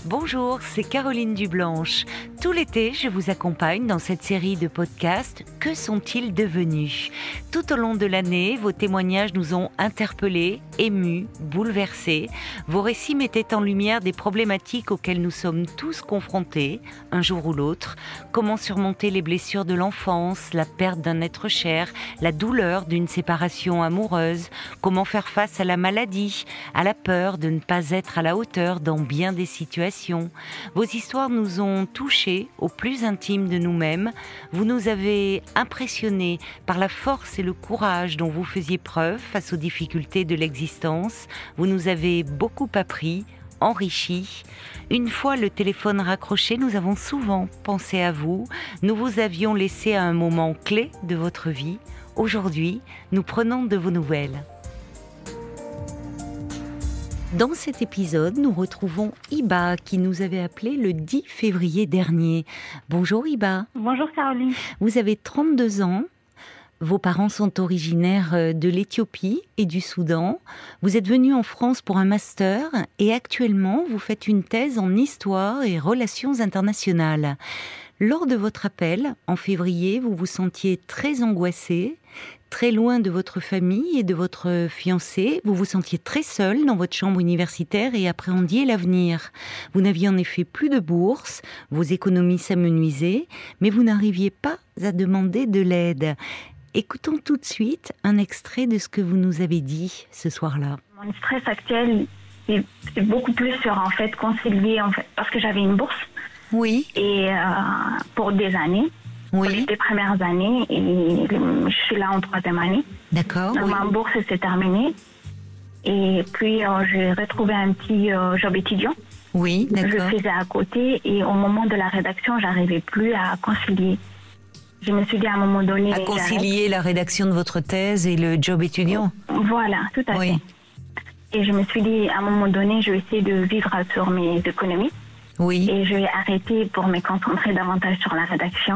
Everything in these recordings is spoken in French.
Bonjour, c'est Caroline Dublanche. Tout l'été, je vous accompagne dans cette série de podcasts « Que sont-ils devenus ?» Tout au long de l'année, vos témoignages nous ont interpellés, émus, bouleversés. Vos récits mettaient en lumière des problématiques auxquelles nous sommes tous confrontés, un jour ou l'autre. Comment surmonter les blessures de l'enfance, la perte d'un être cher, la douleur d'une séparation amoureuse. Comment faire face à la maladie, à la peur de ne pas être à la hauteur dans bien des situations. Vos histoires nous ont touchés au plus intime de nous-mêmes. Vous nous avez impressionnés par la force et le courage dont vous faisiez preuve face aux difficultés de l'existence. Vous nous avez beaucoup appris, enrichi. Une fois le téléphone raccroché, nous avons souvent pensé à vous. Nous vous avions laissé à un moment clé de votre vie. Aujourd'hui, nous prenons de vos nouvelles. Dans cet épisode, nous retrouvons Hiba qui nous avait appelé le 10 février dernier. Bonjour Hiba. Bonjour Caroline. Vous avez 32 ans. Vos parents sont originaires de l'Éthiopie et du Soudan. Vous êtes venu en France pour un master et actuellement vous faites une thèse en histoire et relations internationales. Lors de votre appel, en février, vous vous sentiez très angoissée, très loin de votre famille et de votre fiancé. Vous vous sentiez très seule dans votre chambre universitaire et appréhendiez l'avenir. Vous n'aviez en effet plus de bourse, vos économies s'amenuisaient, mais vous n'arriviez pas à demander de l'aide. Écoutons tout de suite un extrait de ce que vous nous avez dit ce soir-là. Mon stress actuel, c'est beaucoup plus sur concilier parce que j'avais une bourse. Oui. Et pour des années. Oui. Pour les 2 premières années, et je suis là en 3e année. D'accord. Oui. Ma bourse s'est terminée. Et puis, j'ai retrouvé un petit job étudiant. Oui, d'accord. Je faisais à côté et au moment de la rédaction, j'arrivais plus à concilier. Je me suis dit à un moment donné... À concilier la rédaction de votre thèse et le job étudiant. Voilà, tout à fait. Et je me suis dit, à un moment donné, je vais essayer de vivre sur mes économies. Oui. Et je vais arrêter pour me concentrer davantage sur la rédaction.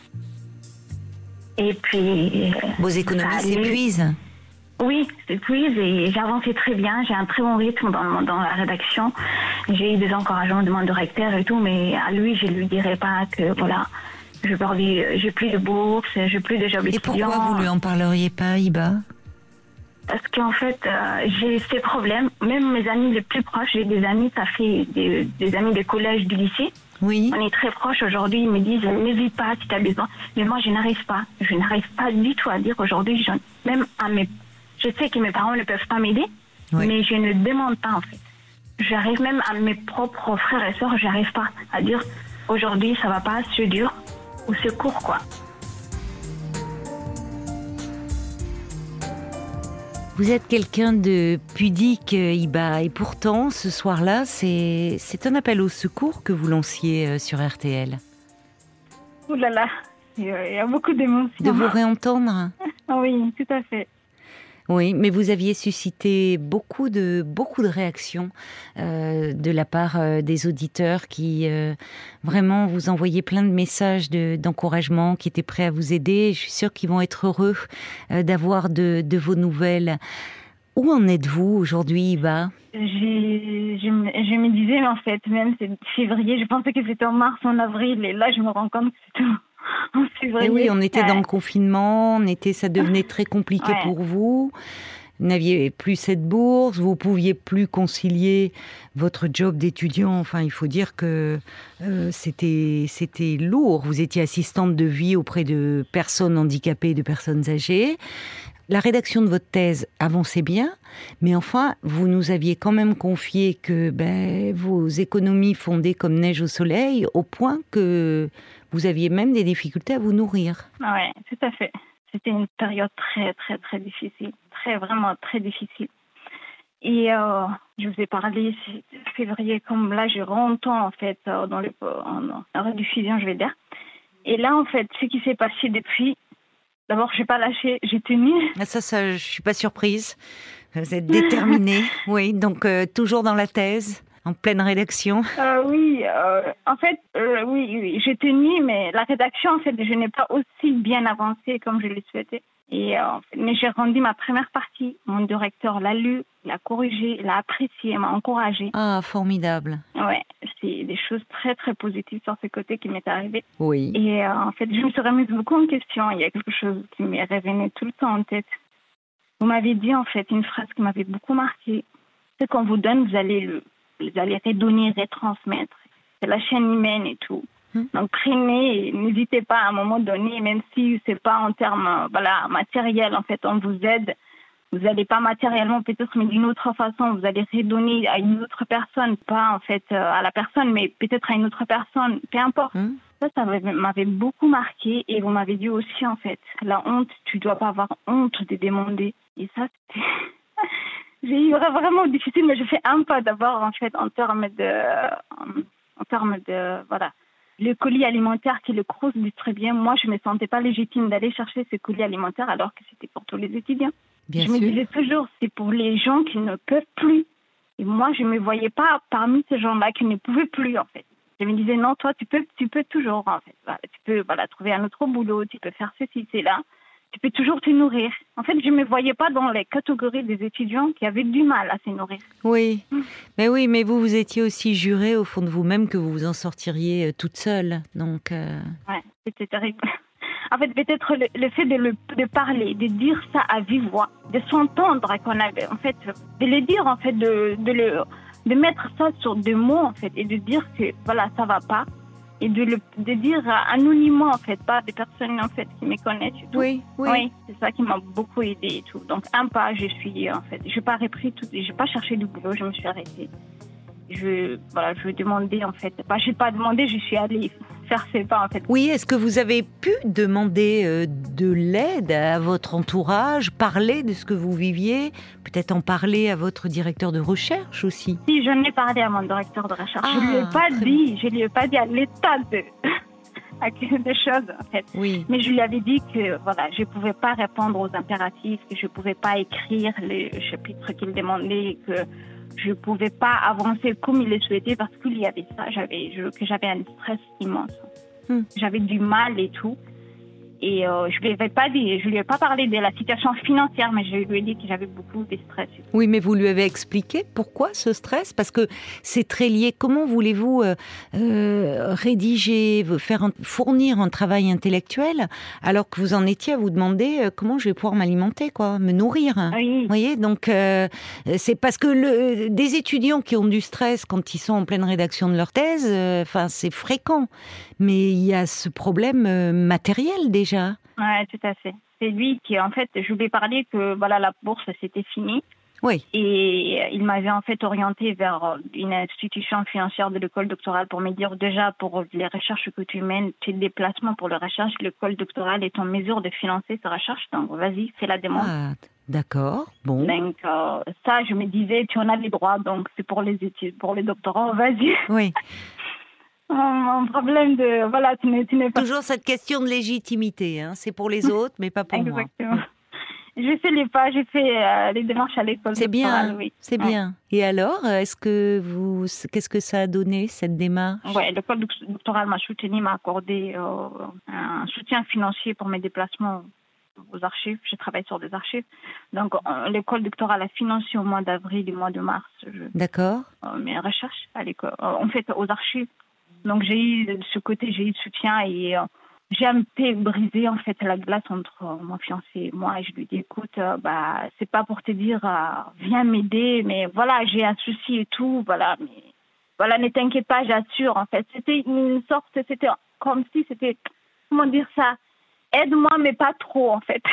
Et puis... Vos économies s'épuisent ? Oui, s'épuisent et j'avançais très bien. J'ai un très bon rythme dans la rédaction. J'ai eu des encouragements de mon directeur et tout, mais à lui, je lui dirais pas que voilà, j'ai plus de bourse, j'ai plus de job étudiant. Et pourquoi vous lui en parleriez pas, Hiba ? Parce qu'en fait, j'ai ces problèmes. Même mes amis les plus proches, j'ai des amis, ça fait des amis de collège, du lycée. Oui. On est très proches aujourd'hui, ils me disent n'hésite pas si tu as besoin. Mais moi, je n'arrive pas. Je n'arrive pas du tout à dire aujourd'hui, je sais que mes parents ne peuvent pas m'aider, mais je ne demande pas en fait. J'arrive même à mes propres frères et sœurs, j'arrive pas à dire aujourd'hui ça va pas, c'est dur ou c'est court quoi. Vous êtes quelqu'un de pudique, Hiba, et pourtant, ce soir-là, c'est un appel au secours que vous lanciez sur RTL. Ouh là là, il y a beaucoup d'émotions. De vous réentendre ? Oui, tout à fait. Oui, mais vous aviez suscité beaucoup de réactions de la part des auditeurs qui vraiment vous envoyaient plein de messages d'encouragement, qui étaient prêts à vous aider. Je suis sûre qu'ils vont être heureux d'avoir de vos nouvelles. Où en êtes-vous aujourd'hui, Hiba ? Je me disais, en fait, même c'est février, je pensais que c'était en mars, en avril, et là je me rends compte que c'était en février. Et oui, on était dans le confinement, ça devenait très compliqué pour vous. Vous n'aviez plus cette bourse, vous pouviez plus concilier votre job d'étudiant. Enfin, il faut dire que c'était lourd. Vous étiez assistante de vie auprès de personnes handicapées, de personnes âgées. La rédaction de votre thèse avançait bien, mais enfin, vous nous aviez quand même confié que vos économies fondaient comme neige au soleil, au point que vous aviez même des difficultés à vous nourrir. Oui, tout à fait. C'était une période très, très, très difficile. Vraiment très difficile. Et je vous ai parlé février, comme là, je rentre en fait en rediffusion, je vais dire. Et là, en fait, ce qui s'est passé depuis, d'abord, je n'ai pas lâché, j'ai tenu. Ça, je suis pas surprise. Vous êtes déterminée, oui. Donc toujours dans la thèse, en pleine rédaction. Oui, j'ai tenu, mais la rédaction, en fait, je n'ai pas aussi bien avancé comme je le souhaitais. Mais j'ai rendu ma première partie. Mon directeur l'a lu, l'a corrigé, l'a apprécié, m'a encouragé. Ah, formidable. Ouais, c'est des choses très, très positives sur ce côté qui m'est arrivé. Oui. Et en fait, je me suis remise beaucoup en question. Il y a quelque chose qui m'est revenu tout le temps en tête. Vous m'avez dit, en fait, une phrase qui m'avait beaucoup marquée. Ce qu'on vous donne, vous allez redonner, retransmettre. C'est la chaîne humaine et tout. Donc, prenez et n'hésitez pas à un moment donné, même si c'est pas en termes matériels, en fait, on vous aide. Vous n'allez pas matériellement peut-être, mais d'une autre façon, vous allez redonner à une autre personne, pas en fait à la personne, mais peut-être à une autre personne, peu importe. Ça m'avait beaucoup marqué et vous m'avez dit aussi, en fait, la honte, tu dois pas avoir honte de demander. Et ça, c'était... J'ai eu vraiment difficile, mais je fais un pas d'abord, en fait, en termes de voilà. Le colis alimentaire que le Crous distribue, moi, je ne me sentais pas légitime d'aller chercher ce colis alimentaire alors que c'était pour tous les étudiants. Je me disais toujours, c'est pour les gens qui ne peuvent plus. Et moi, je ne me voyais pas parmi ces gens-là qui ne pouvaient plus, en fait. Je me disais, non, toi, tu peux toujours, en fait. Voilà, tu peux trouver un autre boulot, tu peux faire ceci, cela. Tu peux toujours te nourrir. En fait, je ne me voyais pas dans les catégories des étudiants qui avaient du mal à se nourrir. Oui, mais vous étiez aussi jurée au fond de vous-même que vous vous en sortiriez toute seule. Donc, ouais, c'était terrible. En fait, peut-être le fait de parler, de dire ça à vive voix, de s'entendre qu'on avait, en fait, de le dire, en fait, de mettre ça sur des mots, en fait, et de dire que, voilà, ça va pas. Et de dire anonymement, en fait, pas des personnes, en fait, qui me connaissent et tout. Oui. C'est ça qui m'a beaucoup aidée et tout. Donc, un pas, je n'ai pas repris tout, je n'ai pas cherché du boulot, je me suis arrêtée. Je demandais, en fait, je n'ai pas demandé, je suis allée faire ses pas, en fait. Oui, est-ce que vous avez pu demander de l'aide à votre entourage, parler de ce que vous viviez, peut-être en parler à votre directeur de recherche aussi? Si, je n'ai parlé à mon directeur de recherche. Je ne lui ai pas dit à l'état de choses, en fait. Oui. Mais je lui avais dit que, voilà, je ne pouvais pas répondre aux impératifs, que je ne pouvais pas écrire les chapitres qu'il demandait, que je ne pouvais pas avancer comme il le souhaitait parce qu'il y avait ça, que j'avais un stress immense. J'avais du mal et tout. Et je lui ai pas parlé de la situation financière, mais je lui ai dit que j'avais beaucoup de stress. Oui, mais vous lui avez expliqué pourquoi ce stress? Parce que c'est très lié. Comment voulez-vous rédiger, fournir un travail intellectuel alors que vous en étiez à vous demander comment je vais pouvoir m'alimenter, me nourrir? Oui. Vous voyez, donc c'est parce que des étudiants qui ont du stress quand ils sont en pleine rédaction de leur thèse, c'est fréquent. Mais il y a ce problème matériel déjà. Ouais, tout à fait. C'est lui qui, en fait, je lui ai parlé que la bourse c'était fini. Oui. Et il m'avait en fait orienté vers une institution financière de l'école doctorale pour me dire déjà pour les recherches que tu mènes, tes déplacements pour les recherches, l'école doctorale est en mesure de financer ces recherches. Donc vas-y, fais la demande. Ah, d'accord. Bon. Donc ça, je me disais, tu en as les droits, donc c'est pour les études, pour les doctorants, vas-y. Oui. Un problème de... tu n'es pas... Toujours cette question de légitimité, c'est pour les autres, mais pas pour moi. Exactement. J'ai fait les pas, j'ai fait les démarches à l'école doctorale, oui. C'est bien. Et alors, qu'est-ce que ça a donné, cette démarche? Ouais, l'école doctorale m'a soutenue, m'a accordé un soutien financier pour mes déplacements aux archives. Je travaille sur des archives. Donc, l'école doctorale a financé au mois d'avril et au mois de mars. D'accord. Mes recherches à l'école, en fait, aux archives. Donc, j'ai eu de ce côté, j'ai eu de soutien et j'ai un peu brisé en fait la glace entre mon fiancé et moi. Et je lui ai dit, écoute, c'est pas pour te dire, viens m'aider, mais voilà, j'ai un souci et tout, voilà, mais voilà, ne t'inquiète pas, j'assure. En fait, c'était une sorte, c'était comme si c'était, comment dire ça, aide-moi, mais pas trop, en fait.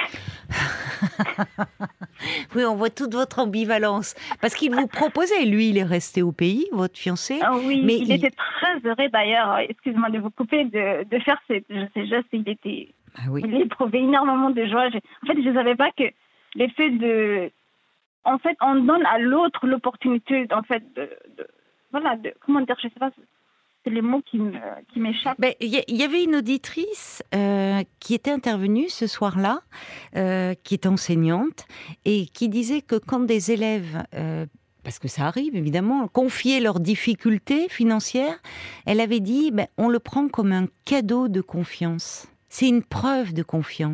Oui, on voit toute votre ambivalence. Parce qu'il vous proposait, lui, il est resté au pays, votre fiancé. Ah oui, mais il était très heureux d'ailleurs, excusez-moi de vous couper, de faire ces gestes. Il éprouvait énormément de joie. En fait, je ne savais pas que l'effet de... En fait, on donne à l'autre l'opportunité, en fait, comment dire, je ne sais pas... C'est les mots qui m'échappent. Il y avait une auditrice qui était intervenue ce soir-là, qui est enseignante, et qui disait que quand des élèves, parce que ça arrive évidemment, confiaient leurs difficultés financières, elle avait dit on le prend comme un cadeau de confiance. C'est une preuve de confiance.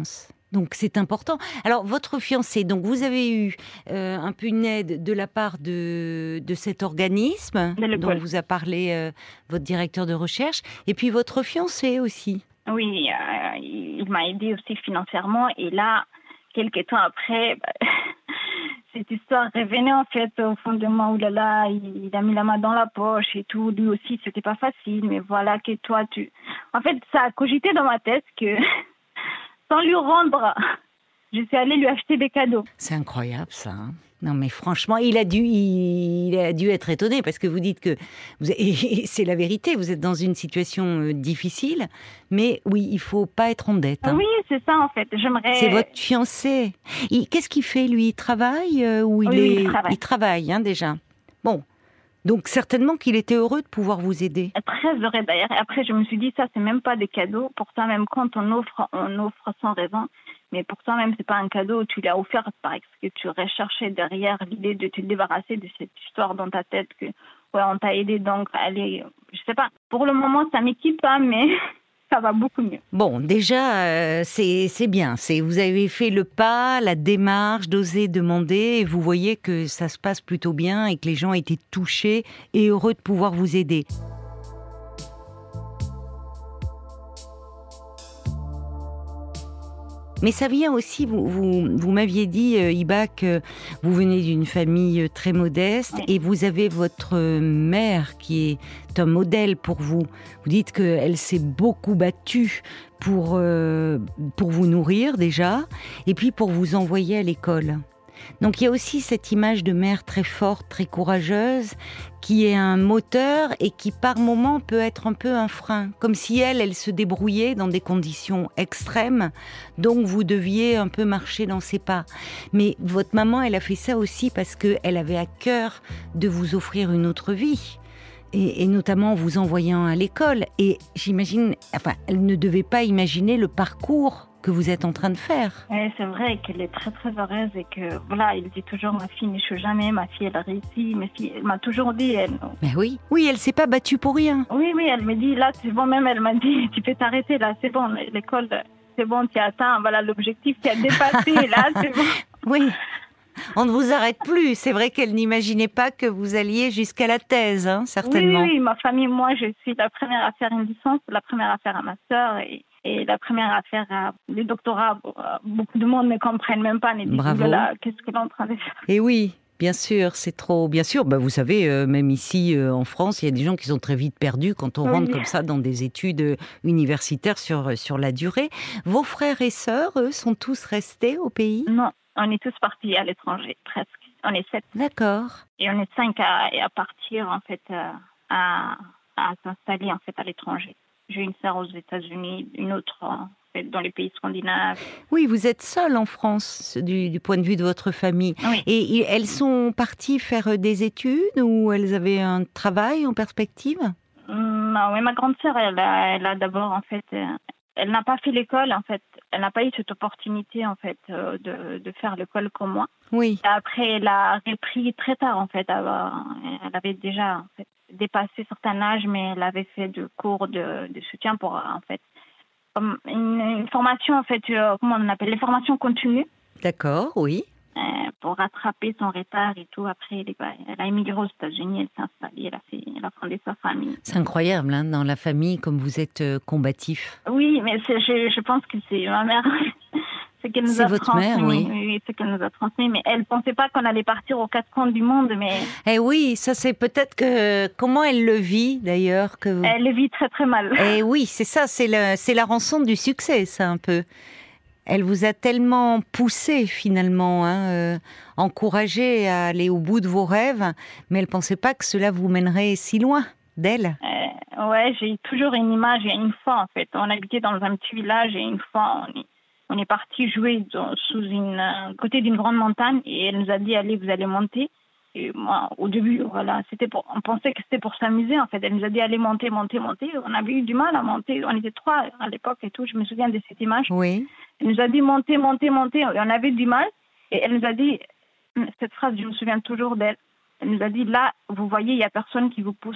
Donc c'est important. Alors votre fiancé, donc vous avez eu un peu une aide de la part de cet organisme dont vous a parlé votre directeur de recherche, et puis votre fiancé aussi. Oui, il m'a aidé aussi financièrement, et là, quelques temps après, cette histoire revenait en fait au fond de moi. Ouh là là, il a mis la main dans la poche et tout. Lui aussi, c'était pas facile, mais voilà que toi, En fait, ça a cogité dans ma tête que sans lui rendre, je suis allée lui acheter des cadeaux. C'est incroyable ça. Hein. Non mais franchement, il a dû être étonné parce que vous dites que et c'est la vérité, vous êtes dans une situation difficile, mais oui, il faut pas être en dette. Hein. Oui, c'est ça en fait. J'aimerais. C'est votre fiancé. Qu'est-ce qu'il fait lui? Il travaille ou il travaille hein, déjà. Bon. Donc certainement qu'il était heureux de pouvoir vous aider. Très heureux d'ailleurs. Et après, je me suis dit, ça, c'est même pas des cadeaux. Pour ça, même quand on offre sans raison. Mais pour ça, même, c'est pas un cadeau. Tu l'as offert parce que tu recherchais derrière l'idée de te débarrasser de cette histoire dans ta tête que, ouais, on t'a aidé, donc, allez, je sais pas. Pour le moment, ça m'équipe pas, mais ça va beaucoup mieux. Bon, déjà, c'est bien. Vous avez fait le pas, la démarche d'oser demander, et vous voyez que ça se passe plutôt bien et que les gens étaient touchés et heureux de pouvoir vous aider. Mais ça vient aussi, vous m'aviez dit, Hiba, que vous venez d'une famille très modeste, oui. Et vous avez votre mère qui est un modèle pour vous. Vous dites qu'elle s'est beaucoup battue pour vous nourrir déjà, et puis pour vous envoyer à l'école. Donc il y a aussi cette image de mère très forte, très courageuse, qui est un moteur et qui par moments peut être un peu un frein. Comme si elle se débrouillait dans des conditions extrêmes, donc vous deviez un peu marcher dans ses pas. Mais votre maman, elle a fait ça aussi parce qu'elle avait à cœur de vous offrir une autre vie. Et notamment en vous envoyant à l'école. Et j'imagine, enfin, elle ne devait pas imaginer le parcours que vous êtes en train de faire. Oui, c'est vrai qu'elle est très très heureuse et que voilà, elle dit toujours ma fille n'échoue jamais, ma fille elle a réussi, ma fille elle m'a toujours dit elle. Mais oui, elle s'est pas battue pour rien. Oui, elle me dit là c'est bon, même elle m'a dit tu peux t'arrêter là, c'est bon, l'école c'est bon, tu as atteint, voilà l'objectif, tu as dépassé là, c'est bon. Oui. On ne vous arrête plus. C'est vrai qu'elle n'imaginait pas que vous alliez jusqu'à la thèse, hein, certainement. Oui, ma famille, moi, je suis la première à faire une licence, la première à faire à master et la première à faire le doctorat. Beaucoup de monde ne comprennent même pas. Bravo. Voilà, qu'est-ce qu'elle est en train de faire? Et oui, bien sûr, c'est trop. Bien sûr, vous savez, même ici en France, il y a des gens qui sont très vite perdus quand on rentre comme ça dans des études universitaires sur la durée. Vos frères et sœurs, eux, sont tous restés au pays? Non. On est tous partis à l'étranger, presque. On est 7. D'accord. Et on est 5 à partir, en fait, à s'installer, en fait, à l'étranger. J'ai une sœur aux États-Unis, une autre, en fait, dans les pays scandinaves. Oui, vous êtes seule en France, du point de vue de votre famille. Oui. Et elles sont parties faire des études ou elles avaient un travail en perspective? Non, mais ma grande sœur, elle a d'abord, en fait... Elle n'a pas fait l'école, en fait. Elle n'a pas eu cette opportunité, en fait, de faire l'école comme moi. Oui. Après, elle a repris très tard, en fait. Elle avait déjà, en fait, dépassé certains âges, mais elle avait fait des cours de soutien pour, en fait, une formation, en fait, comment on appelle, les formations continues. D'accord, oui. Pour rattraper son retard et tout. Après, elle a émigré aux États-Unis, elle s'est installée, elle a fondé sa famille. C'est incroyable, hein, dans la famille, comme vous êtes combatif. Oui, mais je pense que c'est ma mère. C'est qu'elle nous a votre transmis. Mère, oui. Oui, c'est qu'elle nous a transmis. Mais elle ne pensait pas qu'on allait partir aux quatre coins du monde. Mais... Eh oui, ça c'est peut-être que... Comment elle le vit, d'ailleurs Elle le vit très très mal. Eh oui, c'est ça, c'est la rançon du succès, ça, un peu. Elle vous a tellement poussé, finalement, hein, encouragé à aller au bout de vos rêves, mais elle ne pensait pas que cela vous mènerait si loin d'elle. Ouais, j'ai toujours une image. Et une fois, en fait, on habitait dans un petit village et une fois, on est parti jouer côté d'une grande montagne et elle nous a dit, allez, vous allez monter. Et moi, au début, voilà, on pensait que c'était pour s'amuser, en fait. Elle nous a dit, allez, monter. On avait eu du mal à monter. On était 3 à l'époque et tout. Je me souviens de cette image. Oui. Elle nous a dit, monter. Et on avait du mal. Et elle nous a dit, cette phrase, je me souviens toujours d'elle. Elle nous a dit, là, vous voyez, il n'y a personne qui vous pousse.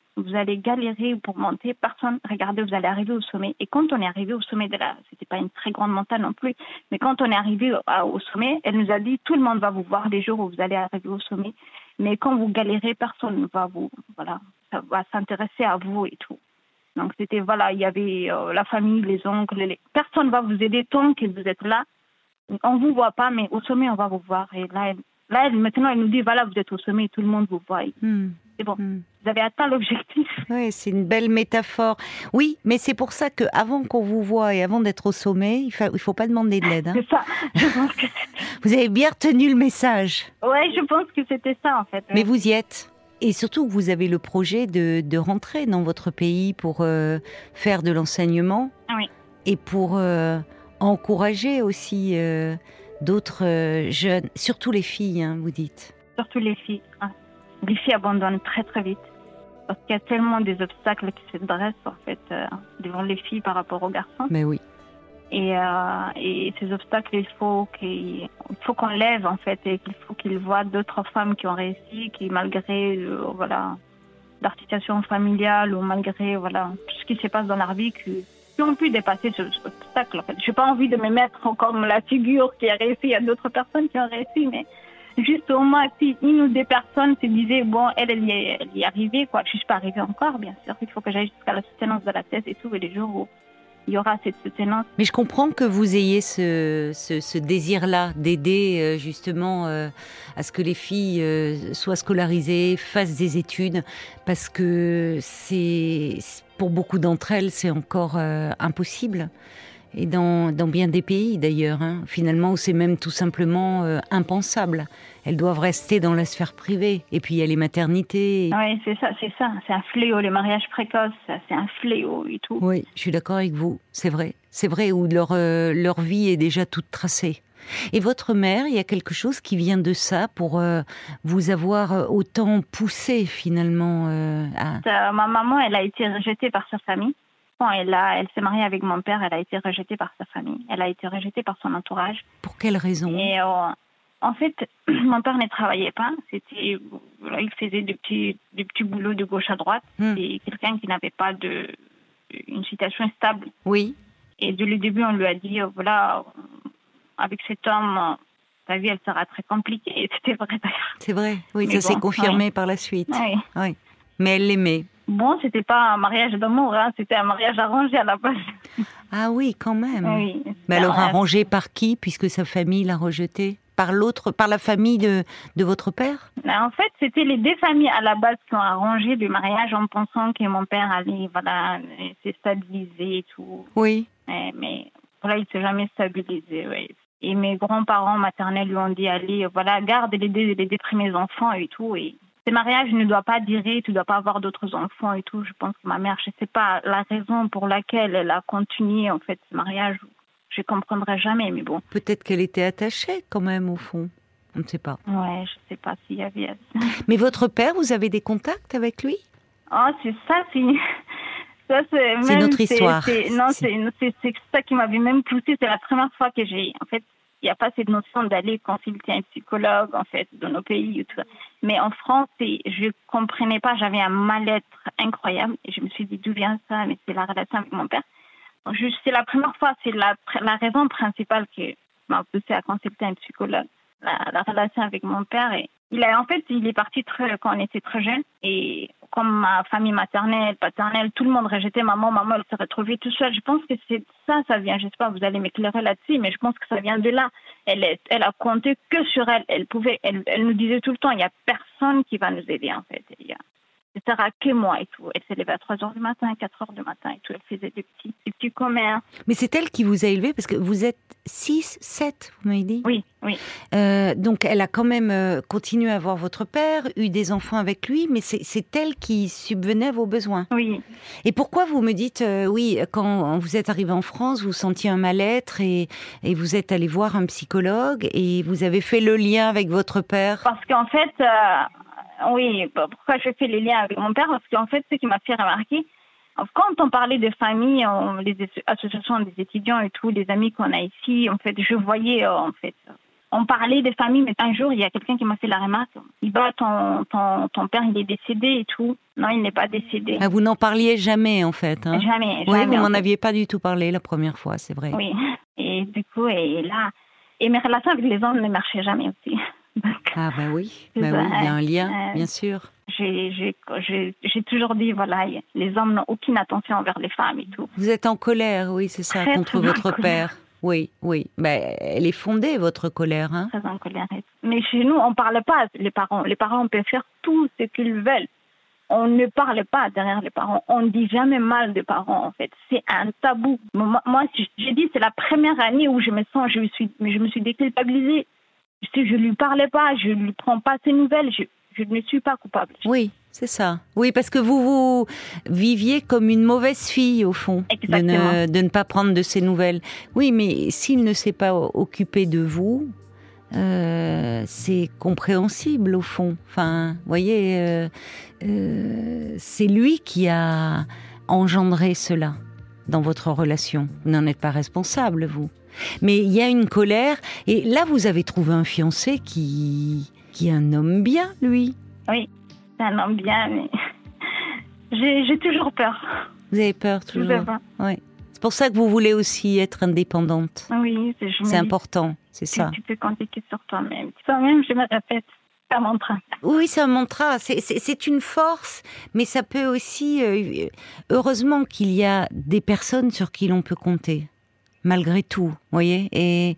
vous allez galérer pour monter. Personne, regardez, vous allez arriver au sommet. Et quand on est arrivé au sommet c'était pas une très grande montagne non plus, mais quand on est arrivé au sommet, elle nous a dit, tout le monde va vous voir les jours où vous allez arriver au sommet. Mais quand vous galérez, personne ne va ça va s'intéresser à vous et tout. Donc c'était, il y avait la famille, les oncles, personne ne va vous aider tant que vous êtes là. On ne vous voit pas, mais au sommet, on va vous voir. Et là, maintenant, elle nous dit, vous êtes au sommet, tout le monde vous voit. C'est bon, vous avez atteint l'objectif. Oui, c'est une belle métaphore. Oui, mais c'est pour ça qu'avant qu'on vous voie et avant d'être au sommet, il faut pas demander de l'aide. Hein. C'est ça, je pense que vous avez bien retenu le message. Oui, je pense que c'était ça, en fait. Mais vous y êtes. Et surtout que vous avez le projet de rentrer dans votre pays pour faire de l'enseignement. Oui. Et pour encourager aussi d'autres jeunes, surtout les filles, hein, vous dites. Surtout les filles. Hein. Les filles abandonnent très très vite. Parce qu'il y a tellement des obstacles qui se dressent en fait devant les filles par rapport aux garçons. Mais oui. Et ces obstacles, il faut qu'on lève en fait, et qu'il faut qu'ils voient d'autres femmes qui ont réussi, qui malgré leur situation familiale ou malgré tout ce qui se passe dans leur vie, qui ont pu dépasser ce obstacle. En fait, j'ai pas envie de me mettre comme la figure qui a réussi. Il y a d'autres personnes qui ont réussi, mais juste au moins si une ou deux personnes se disaient elle y est arrivée quoi. Je suis pas arrivée encore, bien sûr. Il faut que j'aille jusqu'à la soutenance de la thèse et tout, et les jours où il y aura cette soutenance. Mais je comprends que vous ayez ce désir-là d'aider justement à ce que les filles soient scolarisées, fassent des études, parce que pour beaucoup d'entre elles, c'est encore impossible. Et dans bien des pays d'ailleurs, hein, finalement, où c'est même tout simplement impensable. Elles doivent rester dans la sphère privée. Et puis il y a les maternités. Oui, c'est ça. C'est un fléau, les mariages précoces, c'est un fléau et tout. Oui, je suis d'accord avec vous, c'est vrai. C'est vrai, où leur vie est déjà toute tracée. Et votre mère, il y a quelque chose qui vient de ça pour vous avoir autant poussé finalement Ma maman, elle a été rejetée par sa famille. Quand elle s'est mariée avec mon père, elle a été rejetée par sa famille. Elle a été rejetée par son entourage. Pour quelle raison? Et en fait, mon père ne travaillait pas. Il faisait des petits boulots de gauche à droite. C'est quelqu'un qui n'avait pas une situation stable. Oui. Et dès le début, on lui a dit, avec cet homme, ta vie, elle sera très compliquée. Et c'était vrai d'ailleurs. C'est vrai, oui, mais ça s'est confirmé par la suite. Oui. Mais elle l'aimait. Bon, c'était pas un mariage d'amour, hein, c'était un mariage arrangé à la base. Ah oui, quand même. Oui. Mais alors arrangé par qui, puisque sa famille l'a rejeté? Par la famille de votre père? En fait, c'était les deux familles à la base qui ont arrangé le mariage en pensant que mon père allait se stabiliser et tout. Oui. Mais il s'est jamais stabilisé. Ouais. Et mes grands-parents maternels lui ont dit, allez, garde les deux premiers enfants et tout. Et ce mariage ne doit pas durer, tu ne dois pas avoir d'autres enfants et tout. Je pense que ma mère, je ne sais pas la raison pour laquelle elle a continué en fait ce mariage. Je ne comprendrai jamais, mais bon. Peut-être qu'elle était attachée quand même au fond. On ne sait pas. Ouais, je ne sais pas s'il y avait... Mais votre père, vous avez des contacts avec lui? Oh, c'est ça, c'est notre histoire. C'est ça qui m'avait même poussée. C'est la première fois que en fait, il n'y a pas cette notion d'aller consulter un psychologue, en fait, dans nos pays et tout ça. Mais en France, je ne comprenais pas. J'avais un mal-être incroyable. Et je me suis dit, d'où vient ça? Mais c'est la relation avec mon père. C'est la première fois, c'est la raison principale qui m'a poussée à consulter un psychologue. La relation avec mon père. Et il est parti quand on était très jeune. Et comme ma famille maternelle, paternelle, tout le monde rejetait maman. Maman, elle s'est retrouvée toute seule. Je pense que c'est ça vient. Je ne sais pas, vous allez m'éclairer là-dessus, mais je pense que ça vient de là. Elle a compté que sur elle. Elle nous disait tout le temps, il n'y a personne qui va nous aider, en fait. Ce sera que moi et tout. Elle s'est levée à 3h du matin, 4h du matin et tout. Elle faisait des petits commerces. Mais c'est elle qui vous a élevé parce que vous êtes 6, 7, vous m'avez dit? Oui. Donc elle a quand même continué à voir votre père, eu des enfants avec lui, mais c'est elle qui subvenait à vos besoins. Oui. Et pourquoi vous me dites, quand vous êtes arrivé en France, vous sentiez un mal-être et vous êtes allé voir un psychologue et vous avez fait le lien avec votre père? Parce qu'en fait... Oui, pourquoi je fais les liens avec mon père? Parce qu'en fait, ce qui m'a fait remarquer, quand on parlait de famille, les associations des étudiants et tout, les amis qu'on a ici, en fait, je voyais, On parlait des familles, mais un jour, il y a quelqu'un qui m'a fait la remarque. Il dit, ton père, il est décédé et tout. Non, il n'est pas décédé. Ah, vous n'en parliez jamais, en fait. Hein. Jamais. Oui, vous m'en aviez pas du tout parlé la première fois, c'est vrai. Oui. Et du coup, et mes relations avec les hommes ne marchaient jamais aussi. Donc, ah, oui. Il y a un lien, bien sûr. J'ai toujours dit, voilà, les hommes n'ont aucune attention envers les femmes et tout. Vous êtes en colère, oui, c'est ça, contre votre père. Oui. Elle est fondée, votre colère. Hein. Très en colère. Mais chez nous, on ne parle pas, les parents. Les parents peuvent faire tout ce qu'ils veulent. On ne parle pas derrière les parents. On ne dit jamais mal des parents, en fait. C'est un tabou. Moi, j'ai dit, c'est la première année où je me suis déculpabilisée. Si je ne lui parlais pas, je ne lui prends pas ses nouvelles, je ne suis pas coupable. Oui, c'est ça. Oui, parce que vous viviez comme une mauvaise fille, au fond, de ne pas prendre de ses nouvelles. Oui, mais s'il ne s'est pas occupé de vous, c'est compréhensible, au fond. Enfin, vous voyez, c'est lui qui a engendré cela dans votre relation. Vous n'en êtes pas responsable, vous. Mais il y a une colère, et là, vous avez trouvé un fiancé qui est un homme bien, lui. Oui, c'est un homme bien, mais j'ai toujours peur. Vous avez peur, toujours? Oui. C'est pour ça que vous voulez aussi être indépendante. Oui, c'est important, c'est ça. Tu peux compter sur toi-même. Toi-même, je me répète, c'est un mantra. Oui, c'est un mantra, c'est une force, mais ça peut aussi... heureusement qu'il y a des personnes sur qui l'on peut compter. Malgré tout, vous voyez, et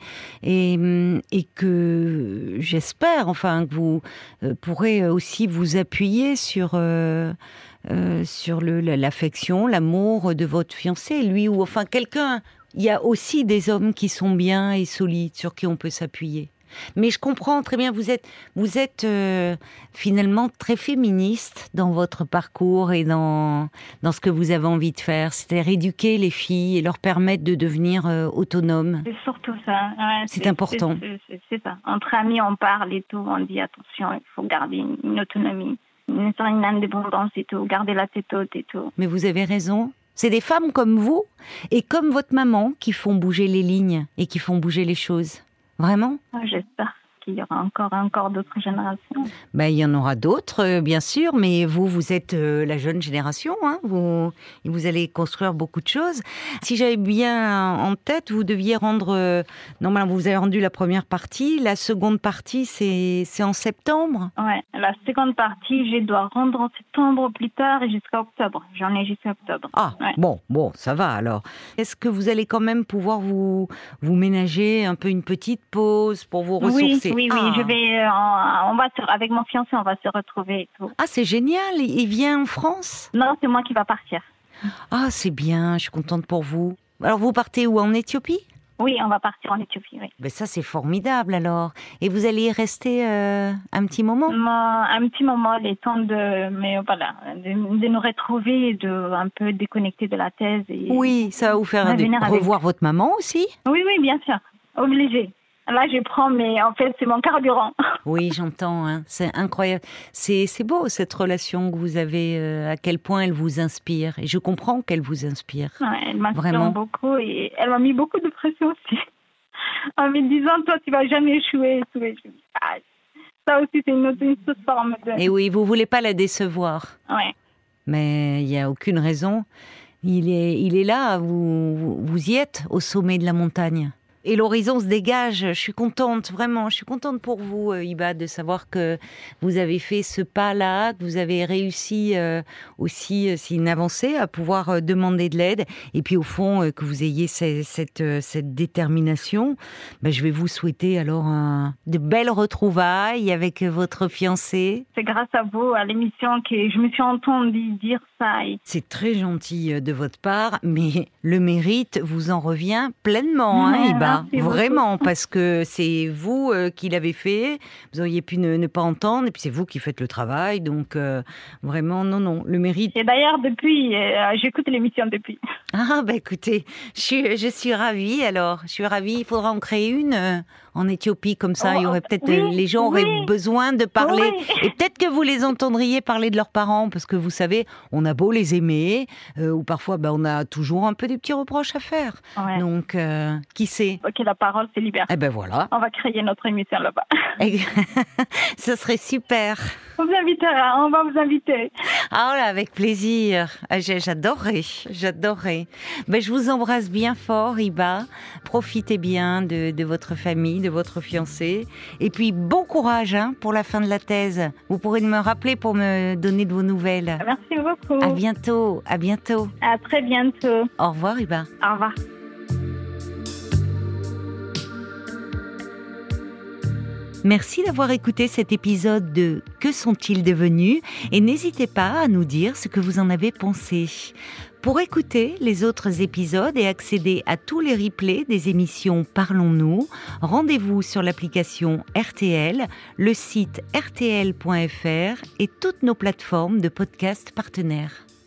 que j'espère, enfin, que vous pourrez aussi vous appuyer sur l'affection, l'amour de votre fiancé, lui ou enfin quelqu'un. Il y a aussi des hommes qui sont bien et solides sur qui on peut s'appuyer. Mais je comprends très bien, vous êtes finalement très féministe dans votre parcours et dans ce que vous avez envie de faire, c'est-à-dire éduquer les filles et leur permettre de devenir autonomes. C'est surtout ça. Ouais, c'est important. C'est ça. Entre amis, on parle et tout, on dit attention, il faut garder une autonomie, une indépendance et tout, garder la tête haute et tout. Mais vous avez raison. C'est des femmes comme vous et comme votre maman qui font bouger les lignes et qui font bouger les choses. Vraiment ? J'espère qu'il y aura encore d'autres générations. Il y en aura d'autres, bien sûr, mais vous êtes la jeune génération, hein, vous allez construire beaucoup de choses. Si j'avais bien en tête, vous deviez rendre... normalement, vous avez rendu la première partie, la seconde partie, c'est en septembre ? Ouais, la seconde partie, je dois rendre en septembre plus tard et jusqu'à octobre. J'en ai jusqu'à octobre. Ah, ouais. Bon, ça va alors. Est-ce que vous allez quand même pouvoir vous ménager un peu une petite pause pour vous ressourcer ? Oui, je vais, avec mon fiancé, on va se retrouver et tout. Ah, c'est génial, il vient en France ? Non, c'est moi qui va partir. Ah, c'est bien, je suis contente pour vous. Alors, vous partez où, en Éthiopie ? Oui, on va partir en Éthiopie, oui. Ben ça, c'est formidable alors. Et vous allez y rester un petit moment ? Un petit moment, les temps de nous retrouver et de un peu déconnecter de la thèse. Oui, ça va vous faire revoir votre maman aussi ? Oui, bien sûr, obligé. Là, je prends, mais en fait, c'est mon carburant. Oui, j'entends, hein. C'est incroyable. C'est beau, cette relation que vous avez, à quel point elle vous inspire. Et je comprends qu'elle vous inspire. Ouais, elle m'inspire beaucoup et elle m'a mis beaucoup de pression aussi. En me disant, toi, tu vas jamais échouer. Ça aussi, c'est une forme de... Et oui, vous voulez pas la décevoir. Ouais. Mais il n'y a aucune raison. Il est là, vous y êtes, au sommet de la montagne. Et l'horizon se dégage. Je suis contente, vraiment. Je suis contente pour vous, Hiba, de savoir que vous avez fait ce pas-là, que vous avez réussi aussi, c'est une avancée, à pouvoir demander de l'aide. Et puis, au fond, que vous ayez cette détermination. Je vais vous souhaiter alors de belles retrouvailles avec votre fiancé. C'est grâce à vous, à l'émission, que je me suis entendue dire ça. C'est très gentil de votre part, mais le mérite vous en revient pleinement, hein, Hiba. Vraiment, parce que c'est vous qui l'avez fait, vous auriez pu ne pas entendre, et puis c'est vous qui faites le travail, donc vraiment, non, le mérite... Et d'ailleurs, depuis, j'écoute l'émission depuis. Ah, écoutez, je suis ravie alors, il faudra en créer une en Éthiopie, comme ça, il y aurait peut-être les gens auraient besoin de parler. Et peut-être que vous les entendriez parler de leurs parents, parce que vous savez, on a beau les aimer, ou parfois on a toujours un peu des petits reproches à faire. Ouais. Donc, qui sait? Ok, la parole, c'est libérée. Eh ben voilà. On va créer notre émission là-bas. Ce serait super. On vous invitera, on va vous inviter. Ah là, avec plaisir. J'adorerais. Ben, je vous embrasse bien fort, Hiba. Profitez bien de votre famille, de votre fiancé. Et puis, bon courage pour la fin de la thèse. Vous pourrez me rappeler pour me donner de vos nouvelles. Merci beaucoup. À bientôt. À très bientôt. Au revoir, Hiba. Au revoir. Merci d'avoir écouté cet épisode de Que sont-ils devenus ? Et n'hésitez pas à nous dire ce que vous en avez pensé. Pour écouter les autres épisodes et accéder à tous les replays des émissions Parlons-nous, rendez-vous sur l'application RTL, le site rtl.fr et toutes nos plateformes de podcasts partenaires.